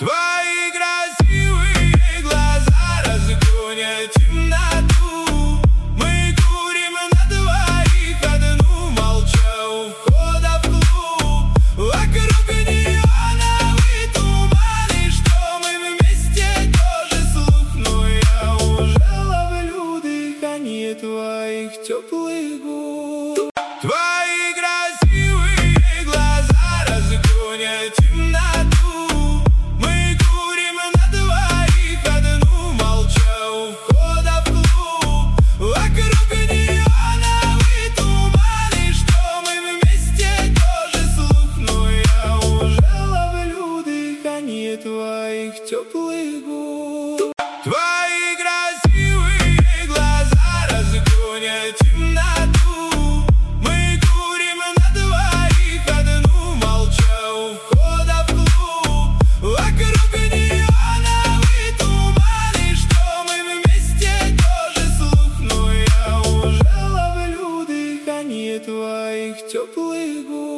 Твои красивые глаза разгонят темноту. Мы курим на двоих, одну молча у входа в клуб. Вокруг неоновый туман, и что мы вместе тоже слух. Но я уже ловлю дыхание твоих теплых губ. Твои красивые глаза разгонят темноту. Мы курим на двоих, одну молча у входа в клуб. Вокруг неоновый туман, и что мы вместе тоже слух. Но я уже ловлю дыхание твоих теплых губ. Твои красивые глаза разгонят темноту. Мы курим на двоих, одну молча у входа в клуб. Вокруг неоновый туман, и что мы вместе тоже слух. Но я уже ловлю дыхание твоих теплых губ.